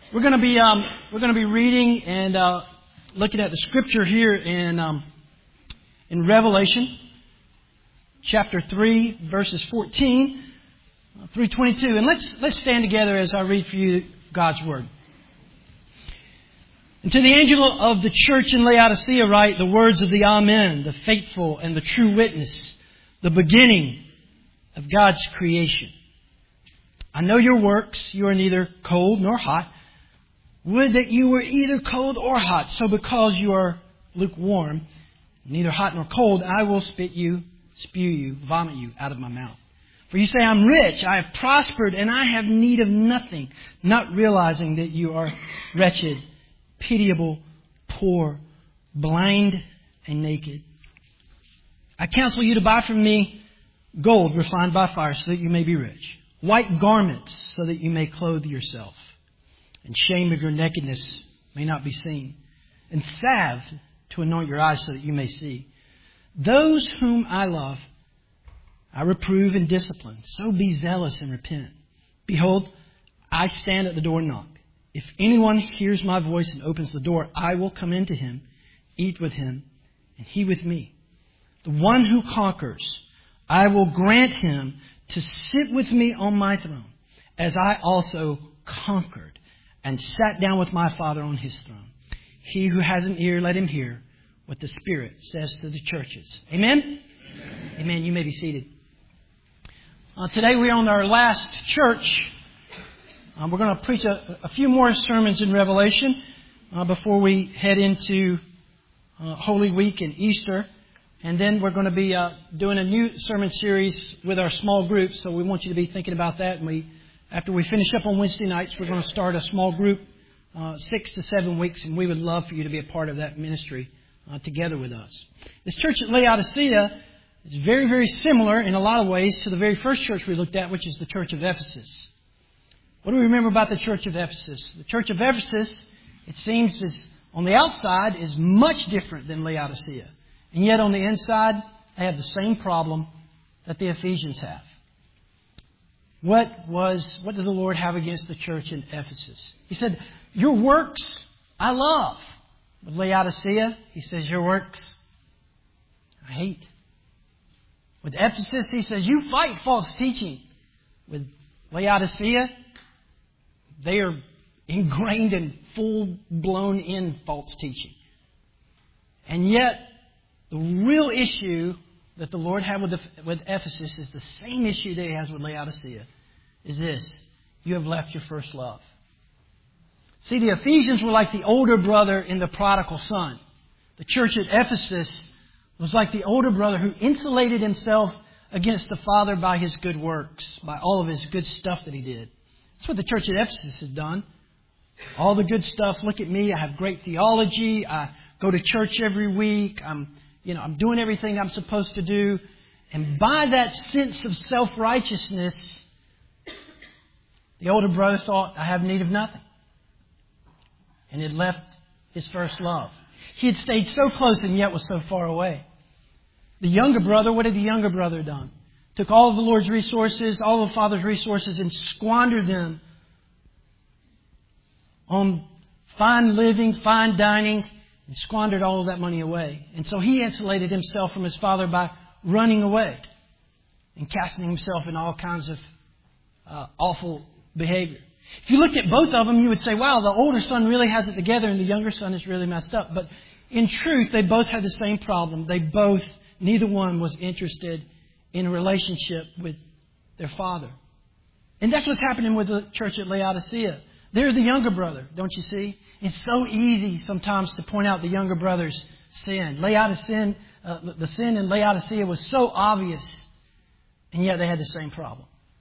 We're going to be reading and looking at the scripture here in Revelation, chapter 3, verses 14 through 22. And let's stand together as I read for you God's word. And to the angel of the church in Laodicea write the words of the Amen, the faithful and the true witness, the beginning of God's creation. I know your works. You are neither cold nor hot. Would that you were either cold or hot. So because you are lukewarm, neither hot nor cold, I will spit you, spew you, vomit you out of my mouth. For you say, I'm rich, I have prospered, and I have need of nothing, not realizing that you are wretched, pitiable, poor, blind, and naked. I counsel you to buy from me gold refined by fire so that you may be rich, white garments so that you may clothe yourself, and shame of your nakedness may not be seen, and salve to anoint your eyes so that you may see. Those whom I love, I reprove and discipline. So be zealous and repent. Behold, I stand at the door and knock. If anyone hears my voice and opens the door, I will come into him, eat with him, and he with me. The one who conquers, I will grant him to sit with me on my throne, as I also conquered and sat down with my Father on his throne. He who has an ear, let him hear what the Spirit says to the churches. Amen? Amen. Amen. You may be seated. Today we are on our last church. We're going to preach a few more sermons in Revelation before we head into Holy Week and Easter. And then we're going to be doing a new sermon series with our small groups. So we want you to be thinking about that. And after we finish up on Wednesday nights, we're going to start a small group, 6 to 7 weeks. And we would love for you to be a part of that ministry together with us. This church at Laodicea is very, very similar in a lot of ways to the very first church we looked at, which is the church of Ephesus. What do we remember about the church of Ephesus? The church of Ephesus, it seems, is on the outside is much different than Laodicea. And yet on the inside, they have the same problem that the Ephesians have. What did the Lord have against the church in Ephesus? He said, your works I love. With Laodicea, he says, your works I hate. With Ephesus, he says, you fight false teaching. With Laodicea, they are ingrained and full-blown in false teaching. And yet, the real issue that the Lord had with Ephesus is the same issue that He has with Laodicea. Is this: you have left your first love. See, the Ephesians were like the older brother in the prodigal son. The church at Ephesus was like the older brother who insulated himself against the father by his good works, by all of his good stuff that he did. That's what the church at Ephesus has done. All the good stuff. Look at me. I have great theology. I go to church every week. I'm doing everything I'm supposed to do. And by that sense of self-righteousness, the older brother thought, I have need of nothing. And had left his first love. He had stayed so close and yet was so far away. The younger brother, what had the younger brother done? Took all of the Lord's resources, all of the Father's resources, and squandered them on fine living, fine dining, and squandered all of that money away. And so he insulated himself from his father by running away and casting himself in all kinds of awful behavior. If you looked at both of them, you would say, wow, the older son really has it together and the younger son is really messed up. But in truth, they both had the same problem. Neither one was interested in a relationship with their father. And that's what's happening with the church at Laodicea. They're the younger brother, don't you see? It's so easy sometimes to point out the younger brother's sin. The sin in Laodicea was so obvious, and yet they had the same problem.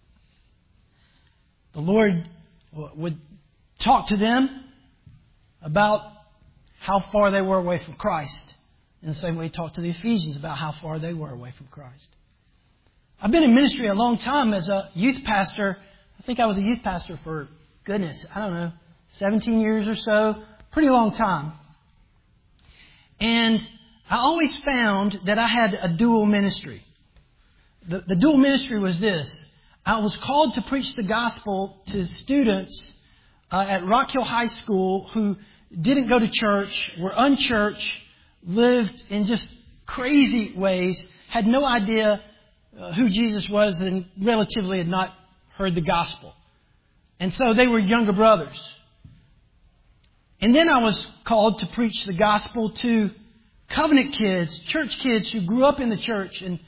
The Lord would talk to them about how far they were away from Christ, in the same way He talked to the Ephesians about how far they were away from Christ. I've been in ministry a long time as a youth pastor. I think I was a youth pastor for, 17 years or so. Pretty long time. And I always found that I had a dual ministry. The dual ministry was this. I was called to preach the gospel to students at Rock Hill High School who didn't go to church, were unchurched, lived in just crazy ways, had no idea who Jesus was, and relatively had not heard the gospel. And so they were younger brothers. And then I was called to preach the gospel to covenant kids, church kids who grew up in the church and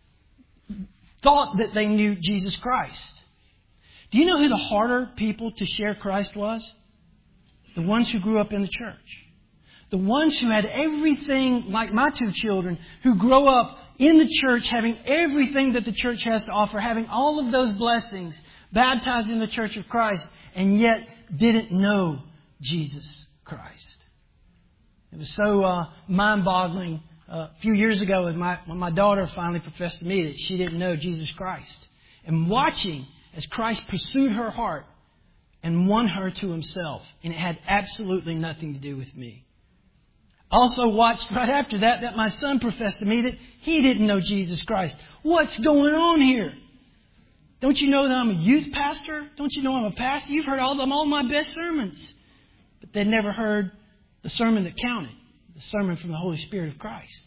thought that they knew Jesus Christ. Do you know who the harder people to share Christ was? The ones who grew up in the church. The ones who had everything, like my two children, who grow up in the church, having everything that the church has to offer, having all of those blessings, baptized in the church of Christ, and yet didn't know Jesus Christ. It was so mind-boggling a few years ago when my daughter finally professed to me that she didn't know Jesus Christ. And watching as Christ pursued her heart and won her to Himself. And it had absolutely nothing to do with me. Also watched right after that my son professed to me that he didn't know Jesus Christ. What's going on here? Don't you know that I'm a youth pastor? Don't you know I'm a pastor? You've heard all my best sermons. But they never heard the sermon that counted. The sermon from the Holy Spirit of Christ.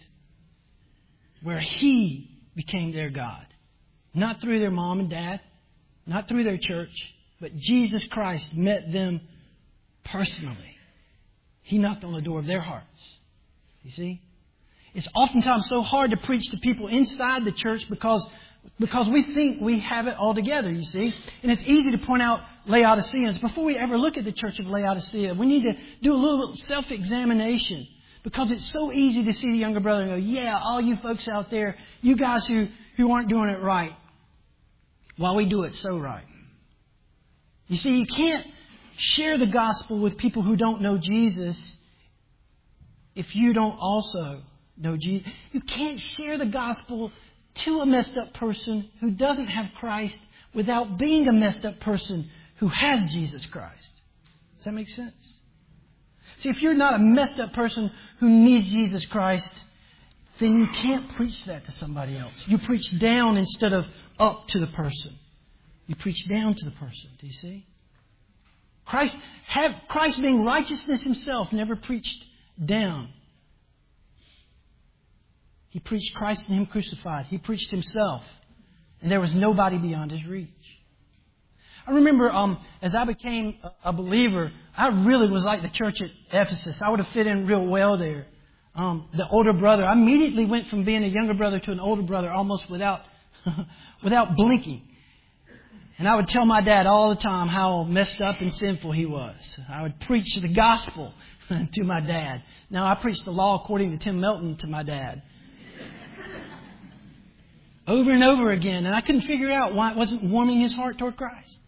Where He became their God. Not through their mom and dad. Not through their church. But Jesus Christ met them personally. He knocked on the door of their hearts. You see? It's oftentimes so hard to preach to people inside the church because we think we have it all together, you see. And it's easy to point out Laodiceans. Before we ever look at the church of Laodicea, we need to do a little self-examination. Because it's so easy to see the younger brother and go, yeah, all you folks out there, you guys who aren't doing it right, while we do it so right. You see, you can't share the gospel with people who don't know Jesus if you don't also know Jesus. You can't share the gospel to a messed up person who doesn't have Christ without being a messed up person who has Jesus Christ. Does that make sense? See, if you're not a messed up person who needs Jesus Christ, then you can't preach that to somebody else. You preach down instead of up to the person. You preach down to the person. Do you see? Christ being righteousness Himself never preached down. He preached Christ and Him crucified. He preached Himself. And there was nobody beyond His reach. I remember as I became a believer, I really was like the church at Ephesus. I would have fit in real well there. The older brother, I immediately went from being a younger brother to an older brother almost without blinking. And I would tell my dad all the time how messed up and sinful he was. I would preach the gospel to my dad. Now, I preached the law according to Tim Melton to my dad. Over and over again. And I couldn't figure out why it wasn't warming his heart toward Christ.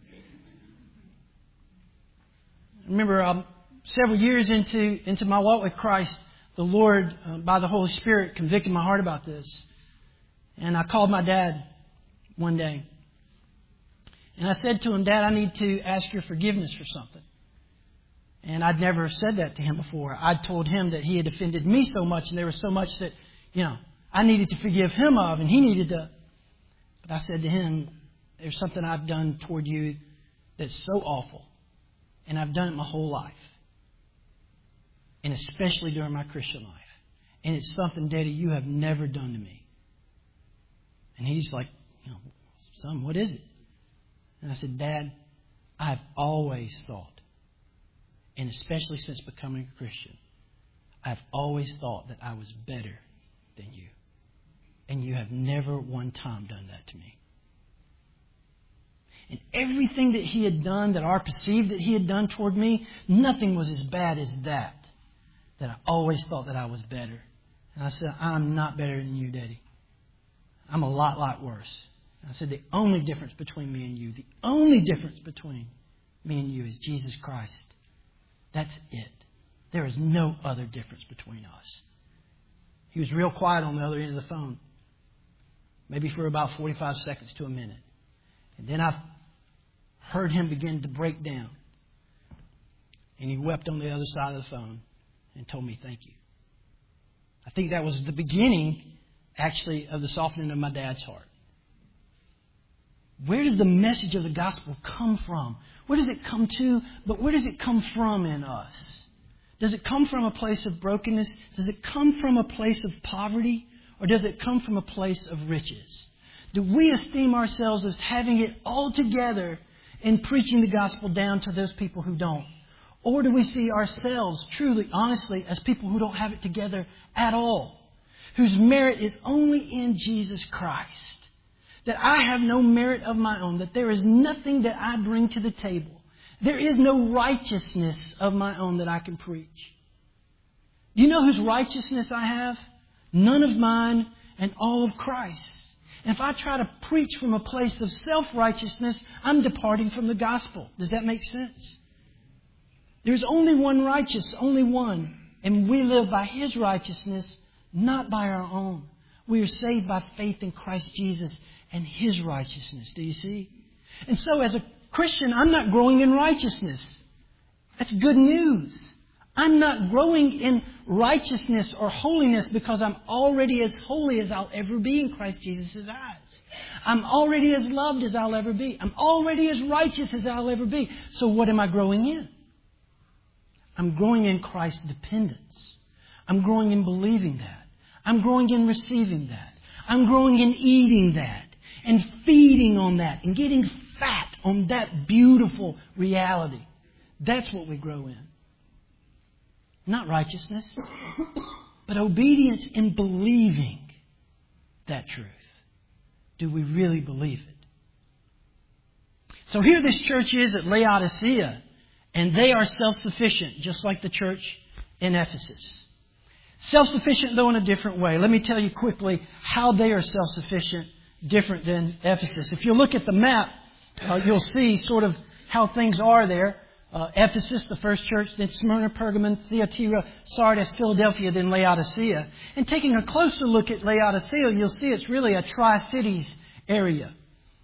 I remember several years into my walk with Christ, the Lord, by the Holy Spirit, convicted my heart about this. And I called my dad one day. And I said to him, Dad, I need to ask your forgiveness for something. And I'd never said that to him before. I'd told him that he had offended me so much and there was so much that, I needed to forgive him of and he needed to. But I said to him, there's something I've done toward you that's so awful. And I've done it my whole life. And especially during my Christian life. And it's something, Daddy, you have never done to me. And he's like, son, what is it? And I said, Dad, I've always thought, and especially since becoming a Christian, I've always thought that I was better than you. And you have never one time done that to me. And everything that he had done, that I perceived that he had done toward me, nothing was as bad as that I always thought that I was better. And I said, I'm not better than you, Daddy. I'm a lot worse. I said, the only difference between me and you, the only difference between me and you is Jesus Christ. That's it. There is no other difference between us. He was real quiet on the other end of the phone. Maybe for about 45 seconds to a minute. And then I heard him begin to break down. And he wept on the other side of the phone and told me thank you. I think that was the beginning, actually, of the softening of my dad's heart. Where does the message of the gospel come from? Where does it come to? But where does it come from in us? Does it come from a place of brokenness? Does it come from a place of poverty? Or does it come from a place of riches? Do we esteem ourselves as having it all together in preaching the gospel down to those people who don't? Or do we see ourselves truly, honestly, as people who don't have it together at all? Whose merit is only in Jesus Christ? That I have no merit of my own. That there is nothing that I bring to the table. There is no righteousness of my own that I can preach. Do you know whose righteousness I have? None of mine and all of Christ. And if I try to preach from a place of self-righteousness, I'm departing from the gospel. Does that make sense? There's only one righteous, only one. And we live by His righteousness, not by our own. We are saved by faith in Christ Jesus and His righteousness. Do you see? And so as a Christian, I'm not growing in righteousness. That's good news. I'm not growing in righteousness or holiness because I'm already as holy as I'll ever be in Christ Jesus' eyes. I'm already as loved as I'll ever be. I'm already as righteous as I'll ever be. So what am I growing in? I'm growing in Christ's dependence. I'm growing in believing that. I'm growing in receiving that. I'm growing in eating that and feeding on that and getting fat on that beautiful reality. That's what we grow in. Not righteousness, but obedience in believing that truth. Do we really believe it? So here this church is at Laodicea, and they are self-sufficient, just like the church in Ephesus. Self-sufficient, though, in a different way. Let me tell you quickly how they are self-sufficient, different than Ephesus. If you look at the map, you'll see sort of how things are there. Ephesus, the first church, then Smyrna, Pergamon, Thyatira, Sardis, Philadelphia, then Laodicea. And taking a closer look at Laodicea, you'll see it's really a Tri-Cities area.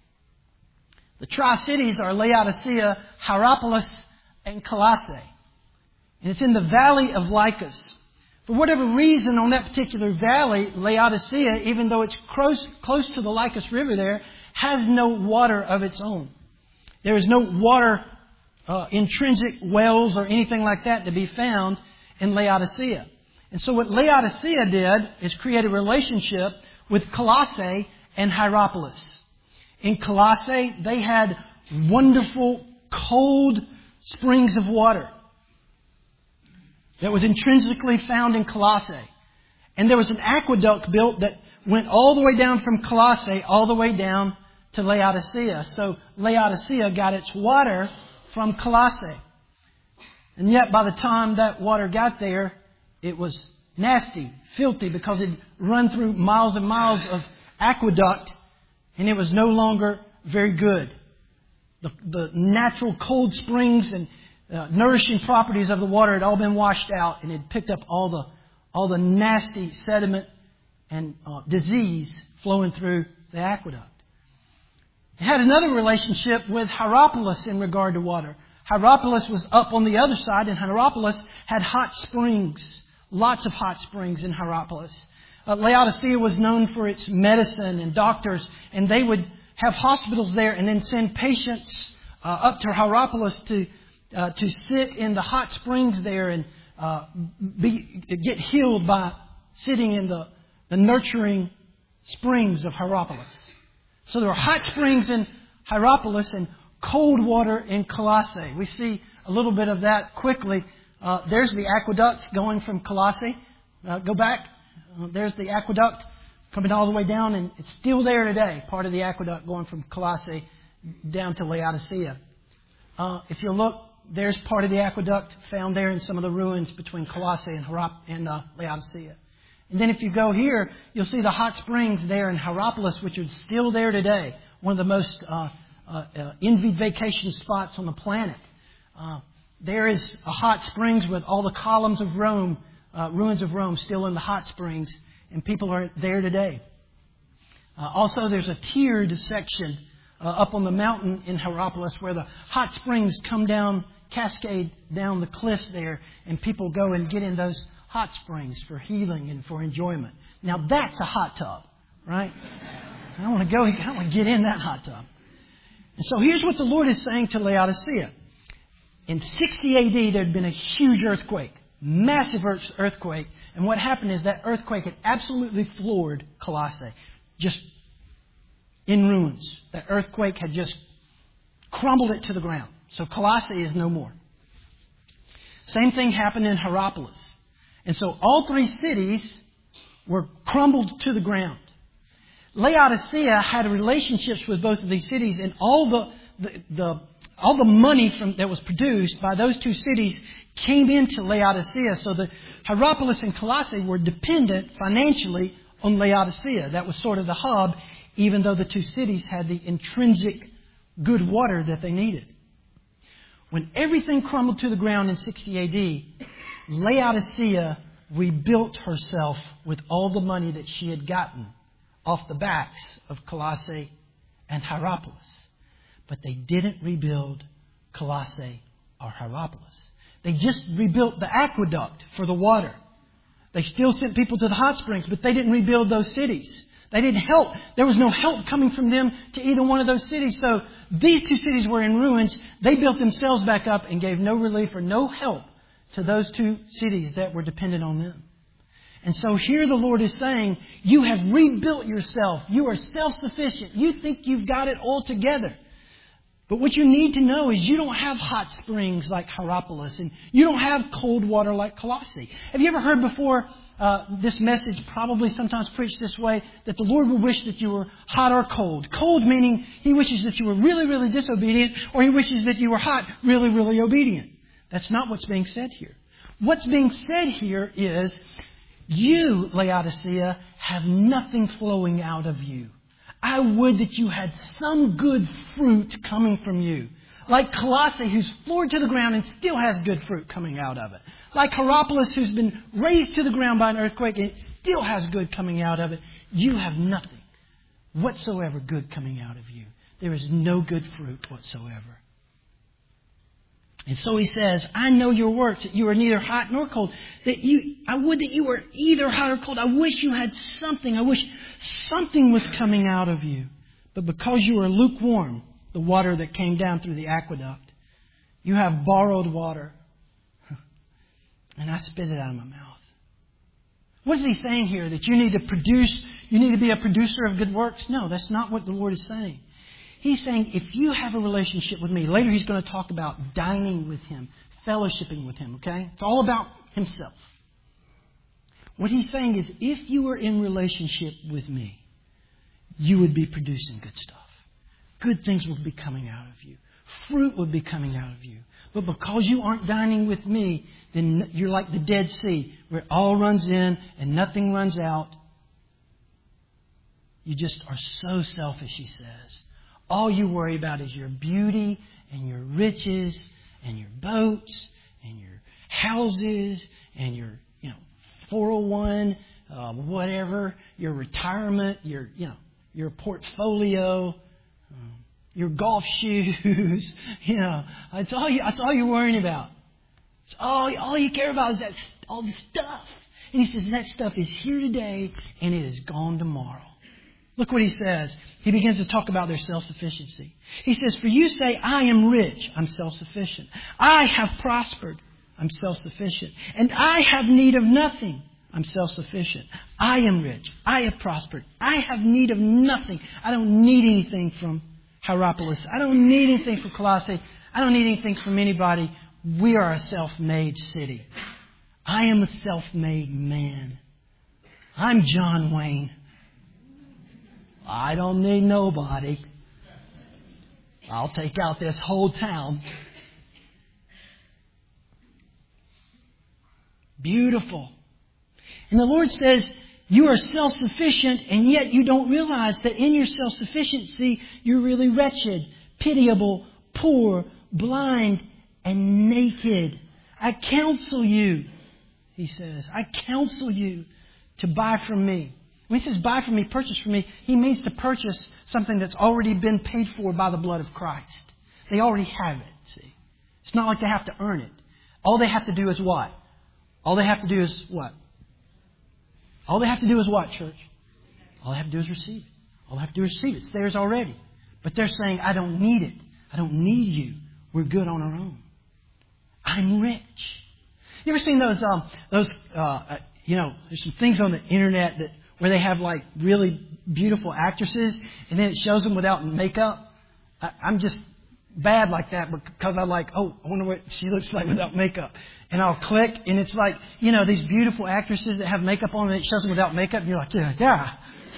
The Tri-Cities are Laodicea, Hierapolis, and Colossae. And it's in the valley of Lycus. For whatever reason, on that particular valley, Laodicea, even though it's close to the Lycus River there, has no water of its own. There is no water, intrinsic wells or anything like that to be found in Laodicea. And so what Laodicea did is create a relationship with Colossae and Hierapolis. In Colossae, they had wonderful, cold springs of water that was intrinsically found in Colossae. And there was an aqueduct built that went all the way down from Colossae, all the way down to Laodicea. So Laodicea got its water from Colossae. And yet by the time that water got there, it was nasty, filthy, because it run through miles and miles of aqueduct, and it was no longer very good. The natural cold springs and nourishing properties of the water had all been washed out, and it picked up all the nasty sediment and disease flowing through the aqueduct. It had another relationship with Hierapolis in regard to water. Hierapolis was up on the other side, and Hierapolis had hot springs, lots of hot springs in Hierapolis. Laodicea was known for its medicine and doctors, and they would have hospitals there and then send patients up to Hierapolis to sit in the hot springs there and get healed by sitting in the nurturing springs of Hierapolis. So there are hot springs in Hierapolis and cold water in Colossae. We see a little bit of that quickly. There's the aqueduct going from Colossae. Go back. There's the aqueduct coming all the way down, and it's still there today. Part of the aqueduct going from Colossae down to Laodicea. If you look, there's part of the aqueduct found there in some of the ruins between Colossae and Laodicea. And then if you go here, you'll see the hot springs there in Hierapolis, which are still there today. One of the most envied vacation spots on the planet. There is a hot springs with all the columns of Rome, ruins of Rome still in the hot springs, and people are there today. Also, there's a tiered section up on the mountain in Hierapolis where the hot springs come down, cascade down the cliffs there, and people go and get in those hot springs for healing and for enjoyment. Now that's a hot tub, right? I want to get in that hot tub. And so here's what the Lord is saying to Laodicea. In 60 AD, there had been a huge earthquake, massive earthquake. And what happened is that earthquake had absolutely floored Colossae, just in ruins. That earthquake had just crumbled it to the ground. So Colossae is no more. Same thing happened in Hierapolis. And so all three cities were crumbled to the ground. Laodicea had relationships with both of these cities, and all the money that was produced by those two cities came into Laodicea. So the Hierapolis and Colossae were dependent financially on Laodicea. That was sort of the hub, even though the two cities had the intrinsic good water that they needed. When everything crumbled to the ground in 60 AD, Laodicea rebuilt herself with all the money that she had gotten off the backs of Colossae and Hierapolis. But they didn't rebuild Colossae or Hierapolis. They just rebuilt the aqueduct for the water. They still sent people to the hot springs, but they didn't rebuild those cities. They didn't help. There was no help coming from them to either one of those cities. So these two cities were in ruins. They built themselves back up and gave no relief or no help to those two cities that were dependent on them. And so here the Lord is saying, you have rebuilt yourself. You are self-sufficient. You think you've got it all together. But what you need to know is you don't have hot springs like Hierapolis, and you don't have cold water like Colossae. Have you ever heard before this message, probably sometimes preached this way, that the Lord would wish that you were hot or cold? Cold meaning He wishes that you were really, really disobedient, or He wishes that you were hot, really, really obedient. That's not what's being said here. What's being said here is, you, Laodicea, have nothing flowing out of you. I would that you had some good fruit coming from you. Like Colossae, who's floored to the ground and still has good fruit coming out of it. Like Hierapolis, who's been razed to the ground by an earthquake and still has good coming out of it. You have nothing whatsoever good coming out of you. There is no good fruit whatsoever. And so he says, I know your works, that you are neither hot nor cold. I would that you were either hot or cold. I wish you had something. I wish something was coming out of you. But because you are lukewarm, the water that came down through the aqueduct, you have borrowed water. And I spit it out of my mouth. What is he saying here? That you need to produce, you need to be a producer of good works? No, that's not what the Lord is saying. He's saying, if you have a relationship with me, later he's going to talk about dining with Him, fellowshipping with Him, okay? It's all about Himself. What he's saying is, if you were in relationship with me, you would be producing good stuff. Good things would be coming out of you. Fruit would be coming out of you. But because you aren't dining with me, then you're like the Dead Sea, where it all runs in and nothing runs out. You just are so selfish, he says. All you worry about is your beauty and your riches and your boats and your houses and your, 401, whatever, your retirement, your portfolio, your golf shoes. That's all you're worrying about. It's all you care about is all the stuff. And he says that stuff is here today and it is gone tomorrow. Look what he says. He begins to talk about their self-sufficiency. He says, for you say, I am rich. I'm self-sufficient. I have prospered. I'm self-sufficient. And I have need of nothing. I'm self-sufficient. I am rich. I have prospered. I have need of nothing. I don't need anything from Hierapolis. I don't need anything from Colossae. I don't need anything from anybody. We are a self-made city. I am a self-made man. I'm John Wayne. I don't need nobody. I'll take out this whole town. Beautiful. And the Lord says, you are self-sufficient, and yet you don't realize that in your self-sufficiency, you're really wretched, pitiable, poor, blind, and naked. I counsel you, he says, I counsel you to buy from me. When he says buy from me, purchase from me, he means to purchase something that's already been paid for by the blood of Christ. They already have it, see. It's not like they have to earn it. All they have to do is what? All they have to do is what? All they have to do is what, church? All they have to do is receive it. All they have to do is receive it. It's theirs already. But they're saying, I don't need it. I don't need you. We're good on our own. I'm rich. You ever seen those, there's some things on the internet where they have like really beautiful actresses and then it shows them without makeup? I'm just bad like that because I wonder what she looks like without makeup. And I'll click and it's like, these beautiful actresses that have makeup on and it shows them without makeup and you're like, yeah.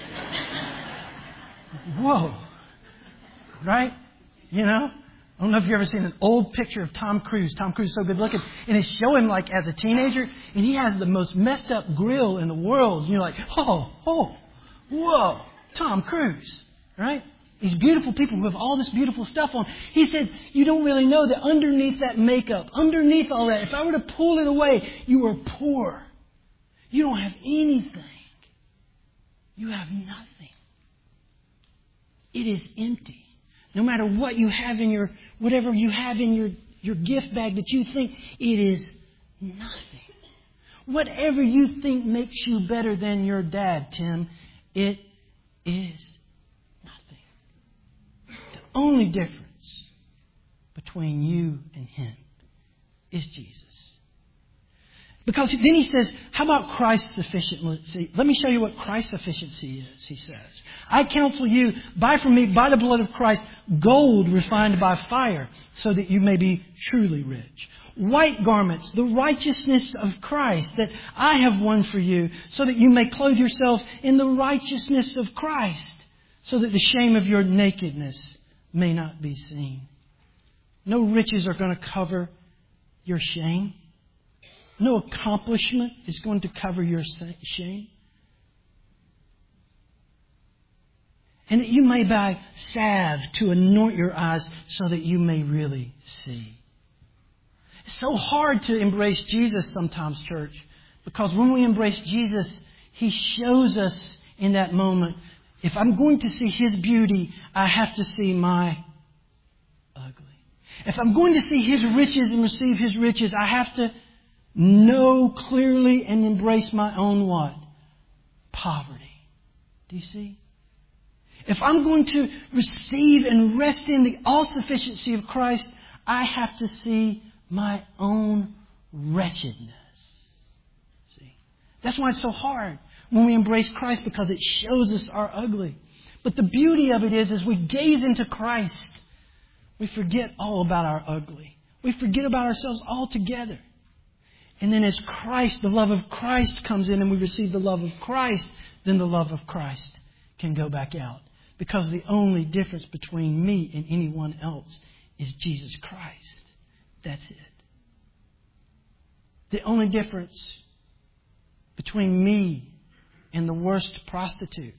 Whoa. Right? I don't know if you've ever seen an old picture of Tom Cruise. Tom Cruise is so good looking. And it's showing him like as a teenager. And he has the most messed up grill in the world. And you're like, whoa, Tom Cruise. Right? These beautiful people who have all this beautiful stuff on. He said, you don't really know that underneath that makeup, underneath all that, if I were to pull it away, you are poor. You don't have anything. You have nothing. It is empty. No matter what you have in whatever you have in your gift bag that you think, it is nothing. Whatever you think makes you better than your dad, Tim, it is nothing. The only difference between you and him is Jesus. Because then he says, how about Christ's sufficiency? Let me show you what Christ's sufficiency is, he says. I counsel you, buy from me by the blood of Christ gold refined by fire, so that you may be truly rich. White garments, the righteousness of Christ that I have won for you, so that you may clothe yourself in the righteousness of Christ, so that the shame of your nakedness may not be seen. No riches are going to cover your shame. No accomplishment is going to cover your shame. And that you may buy salve to anoint your eyes so that you may really see. It's so hard to embrace Jesus sometimes, church, because when we embrace Jesus, He shows us in that moment, if I'm going to see His beauty, I have to see my ugly. If I'm going to see His riches and receive His riches, I have to know clearly and embrace my own what? Poverty. Do you see? If I'm going to receive and rest in the all-sufficiency of Christ, I have to see my own wretchedness. See? That's why it's so hard when we embrace Christ, because it shows us our ugly. But the beauty of it is, as we gaze into Christ, we forget all about our ugly. We forget about ourselves altogether. And then as Christ, the love of Christ comes in and we receive the love of Christ, then the love of Christ can go back out. Because the only difference between me and anyone else is Jesus Christ. That's it. The only difference between me and the worst prostitute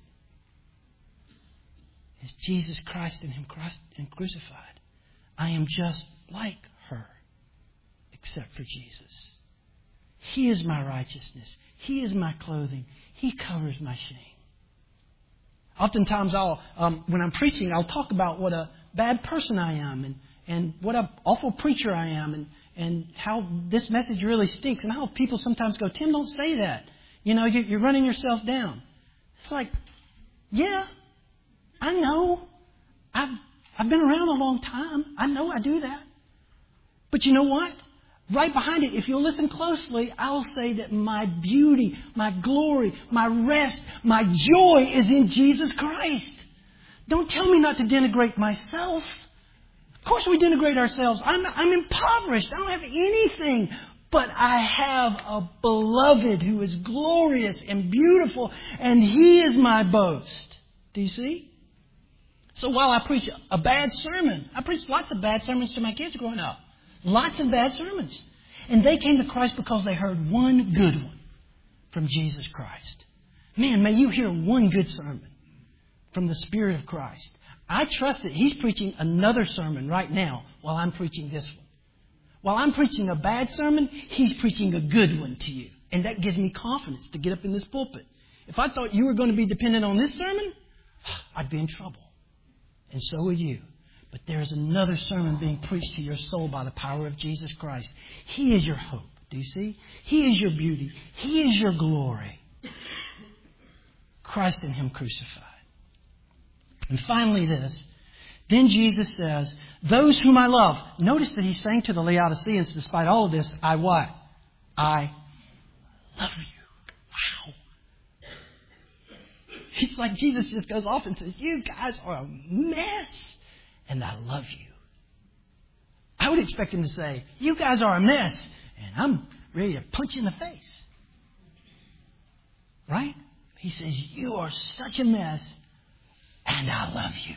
is Jesus Christ and Him crucified. I am just like her, except for Jesus. He is my righteousness. He is my clothing. He covers my shame. Oftentimes when I'm preaching, I'll talk about what a bad person I am and what an awful preacher I am and how this message really stinks and how people sometimes go, Tim, don't say that. You're running yourself down. It's like, yeah, I know. I've been around a long time. I know I do that. But you know what? Right behind it, if you'll listen closely, I'll say that my beauty, my glory, my rest, my joy is in Jesus Christ. Don't tell me not to denigrate myself. Of course we denigrate ourselves. I'm impoverished. I don't have anything. But I have a beloved who is glorious and beautiful, and He is my boast. Do you see? So while I preach a bad sermon, I preached lots of bad sermons to my kids growing up. Lots of bad sermons. And they came to Christ because they heard one good one from Jesus Christ. Man, may you hear one good sermon from the Spirit of Christ. I trust that He's preaching another sermon right now while I'm preaching this one. While I'm preaching a bad sermon, He's preaching a good one to you. And that gives me confidence to get up in this pulpit. If I thought you were going to be dependent on this sermon, I'd be in trouble. And so are you. But there is another sermon being preached to your soul by the power of Jesus Christ. He is your hope. Do you see? He is your beauty. He is your glory. Christ and Him crucified. And finally this, Then Jesus says, those whom I love. Notice that he's saying to the Laodiceans, despite all of this, I what? I love you. Wow. It's like Jesus just goes off and says, you guys are a mess, and I love you. I would expect him to say, you guys are a mess, and I'm ready to punch you in the face. Right? He says, you are such a mess, and I love you.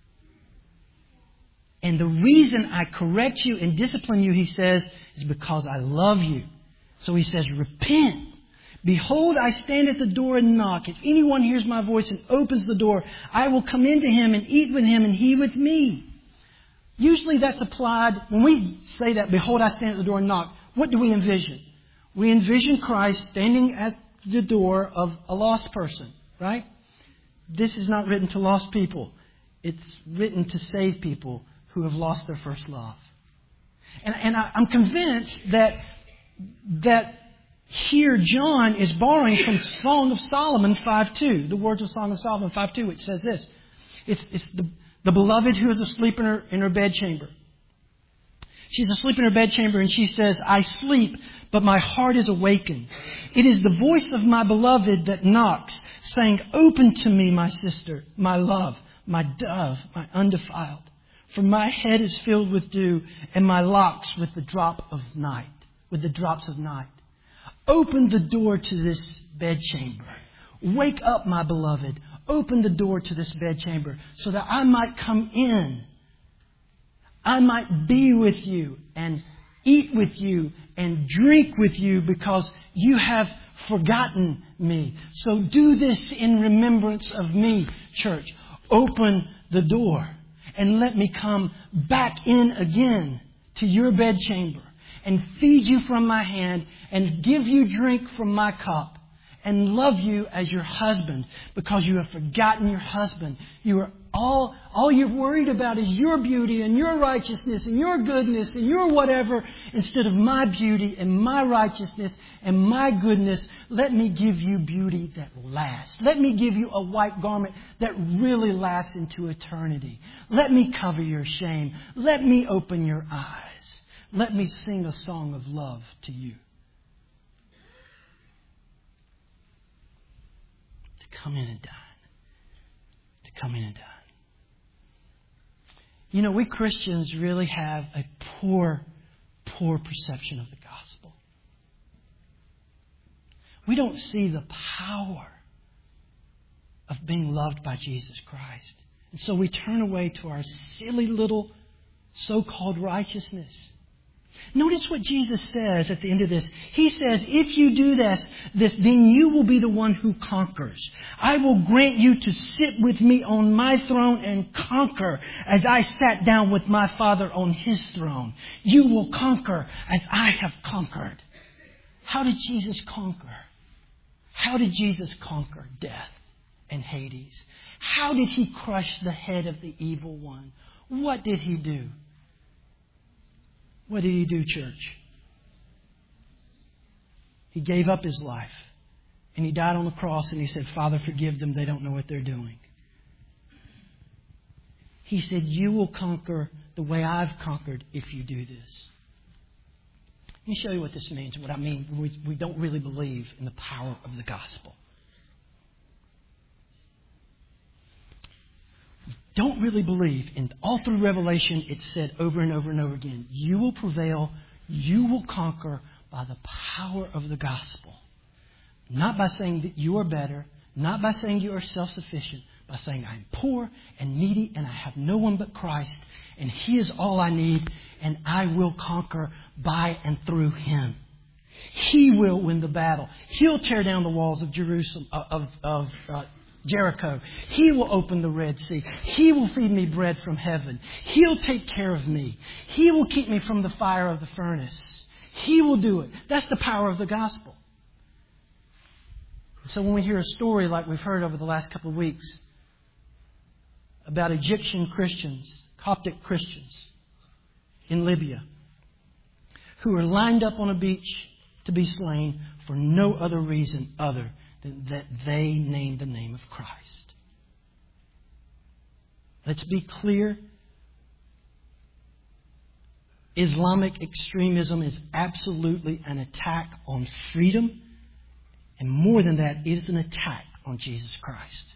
And the reason I correct you and discipline you, he says, is because I love you. So he says, repent. Behold, I stand at the door and knock. If anyone hears my voice and opens the door, I will come into him and eat with him and he with me. Usually that's applied, when we say that, behold, I stand at the door and knock, what do we envision? We envision Christ standing at the door of a lost person, right? This is not written to lost people. It's written to save people who have lost their first love. And I'm convinced that here John is borrowing from Song of Solomon 5:2, the words of Song of Solomon 5:2, which says this. It's the beloved who is asleep in her bedchamber. She's asleep in her bedchamber and she says, I sleep, but my heart is awakened. It is the voice of my beloved that knocks, saying, open to me, my sister, my love, my dove, my undefiled. For my head is filled with dew and my locks with the drops of night. Open the door to this bedchamber. Wake up, my beloved. Open the door to this bedchamber so that I might come in. I might be with you and eat with you and drink with you because you have forgotten me. So do this in remembrance of me, church. Open the door and let me come back in again to your bedchamber and feed you from my hand and give you drink from my cup and love you as your husband because you have forgotten your husband. You are all you're worried about is your beauty and your righteousness and your goodness and your whatever instead of my beauty and my righteousness and my goodness. Let me give you beauty that lasts. Let me give you a white garment that really lasts into eternity. Let me cover your shame. Let me open your eyes. Let me sing a song of love to you. To come in and dine. To come in and dine. You know, we Christians really have a poor perception of the gospel. We don't see the power of being loved by Jesus Christ. And so we turn away to our silly little so-called righteousness. Notice what Jesus says at the end of this. He says, if you do this, then you will be the one who conquers. I will grant you to sit with me on my throne and conquer as I sat down with my Father on his throne. You will conquer as I have conquered. How did Jesus conquer? How did Jesus conquer death and Hades? How did he crush the head of the evil one? What did he do? What did he do, church? He gave up his life. And he died on the cross and he said, Father, forgive them. They don't know what they're doing. He said, you will conquer the way I've conquered if you do this. Let me show you what this means. What I mean, we don't really believe in the power of the gospel. Don't really believe. And all through Revelation, it's said over and over and over again, you will prevail, you will conquer by the power of the gospel. Not by saying that you are better, not by saying you are self-sufficient, by saying I'm poor and needy and I have no one but Christ and He is all I need and I will conquer by and through Him. He will win the battle. He'll tear down the walls of Jerusalem, of Jericho. He will open the Red Sea. He will feed me bread from heaven. He'll take care of me. He will keep me from the fire of the furnace. He will do it. That's the power of the gospel. So when we hear a story like we've heard over the last couple of weeks about Egyptian Christians, Coptic Christians in Libya, who are lined up on a beach to be slain for no other reason other that they name the name of Christ. Let's be clear Islamic extremism is absolutely an attack on freedom. And more than that, it is an attack on Jesus Christ.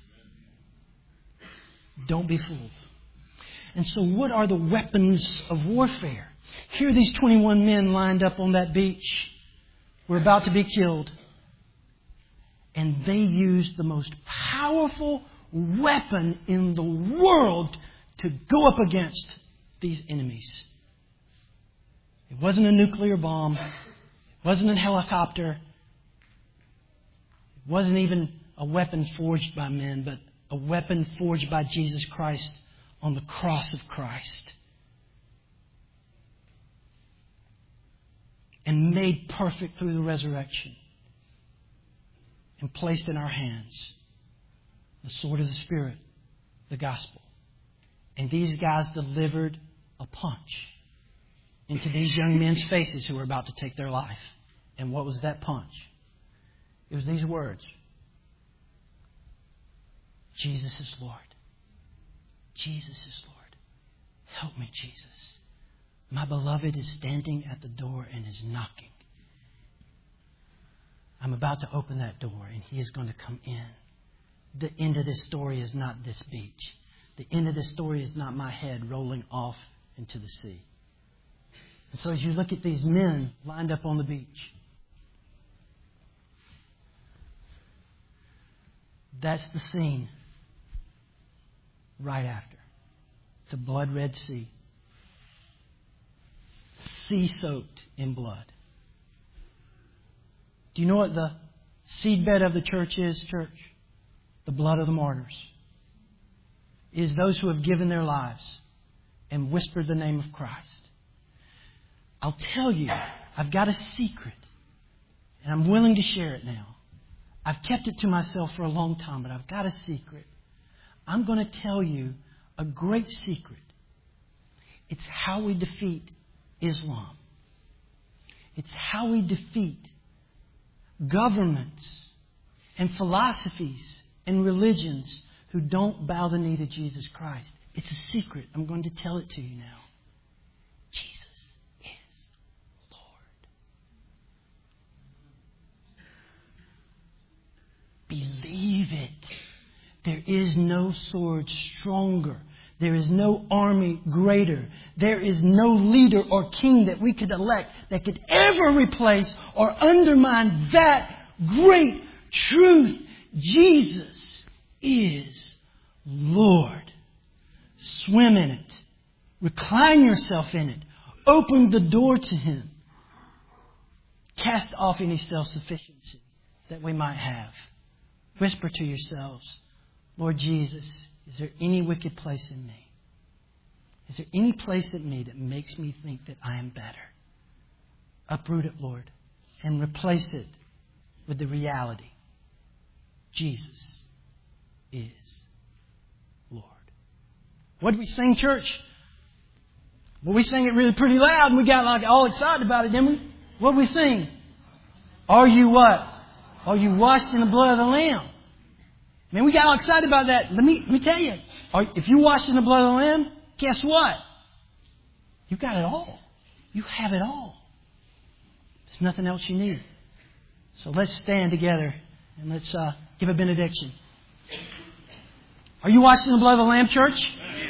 Don't be fooled. And so what are the weapons of warfare? Here are these 21 men lined up on that beach. We're about to be killed. And they used the most powerful weapon in the world to go up against these enemies. It wasn't a nuclear bomb. It wasn't a helicopter. It wasn't even a weapon forged by men, but a weapon forged by Jesus Christ on the cross of Christ. And made perfect through the resurrection. And placed in our hands the sword of the Spirit, the gospel. And these guys delivered a punch into these young men's faces who were about to take their life. And what was that punch? It was these words. Jesus is Lord. Jesus is Lord. Help me, Jesus. My beloved is standing at the door and is knocking. I'm about to open that door and He is going to come in. The end of this story is not this beach. The end of this story is not my head rolling off into the sea. And so as you look at these men lined up on the beach, that's the scene right after. It's a blood-red sea. Sea soaked in blood. Do you know what the seedbed of the church is, church? The blood of the martyrs. It is those who have given their lives and whispered the name of Christ. I'll tell you, I've got a secret, and I'm willing to share it now. I've kept it to myself for a long time, but I've got a secret. I'm going to tell you a great secret. It's how we defeat Islam. It's how we defeat governments and philosophies and religions who don't bow the knee to Jesus Christ. It's a secret. I'm going to tell it to you now. Jesus is Lord. Believe it. There is no sword stronger. There is no army greater. There is no leader or king that we could elect that could ever replace or undermine that great truth. Jesus is Lord. Swim in it. Recline yourself in it. Open the door to Him. Cast off any self-sufficiency that we might have. Whisper to yourselves, Lord Jesus, is there any wicked place in me? Is there any place in me that makes me think that I am better? Uproot it, Lord, and replace it with the reality. Jesus is Lord. What did we sing, church? Well, we sang it really pretty loud and we got like all excited about it, didn't we? What did we sing? Are you what? Are you washed in the blood of the Lamb? Man, we got all excited about that. Let me tell you. If you washed in the blood of the Lamb, guess what? You got it all. You have it all. There's nothing else you need. So let's stand together and let's give a benediction. Are you washed in the blood of the Lamb, church?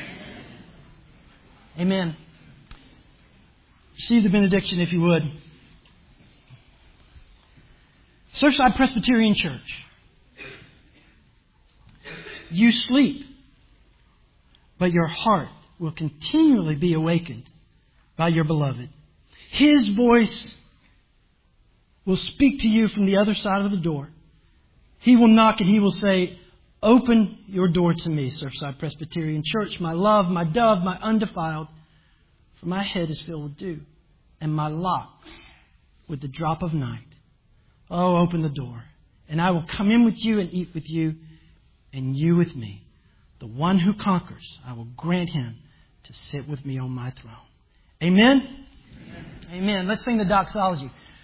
Amen. Receive the benediction if you would. Surfside Presbyterian Church. You sleep, but your heart will continually be awakened by your beloved. His voice will speak to you from the other side of the door. He will knock and He will say, open your door to me, Surfside Presbyterian Church, my love, my dove, my undefiled. For my head is filled with dew, and my locks with the drop of night. Oh, open the door, and I will come in with you and eat with you, and you with me. The one who conquers, I will grant him to sit with me on my throne. Amen? Amen. Let's sing the doxology.